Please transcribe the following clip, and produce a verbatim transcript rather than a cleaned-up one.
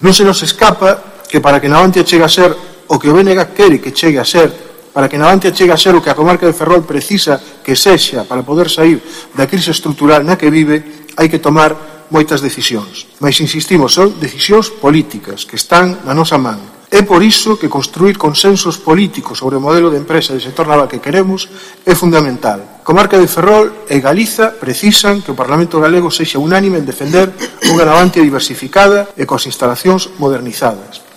Non se nos escapa que para que Navantia chegue a ser o que o B N G quere que chegue a ser, para que Navantia chegue a ser o que a comarca de Ferrol precisa que sexa para poder sair da crise estrutural na que vive, hai que tomar moitas decisións. Mas insistimos, son decisións políticas que están na nosa man. É por iso que construir consensos políticos sobre o modelo de empresa do sector naval que queremos é fundamental. Comarca de Ferrol e Galiza precisan que o Parlamento galego sexa unánime en defender unha Navantia diversificada e coas instalacións modernizadas.